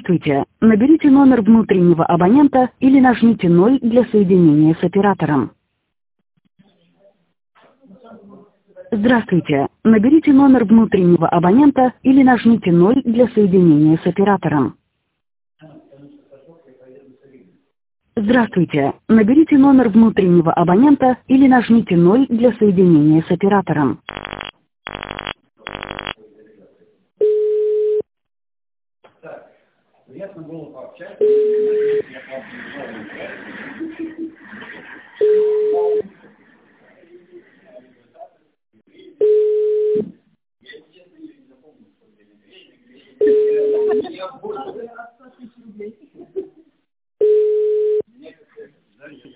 Здравствуйте. Наберите номер внутреннего абонента или нажмите 0 для соединения с оператором. Здравствуйте. Наберите номер внутреннего абонента или нажмите 0 для соединения с оператором. Здравствуйте. Наберите номер внутреннего абонента или нажмите 0 для соединения с оператором. Приятно было пообщаться.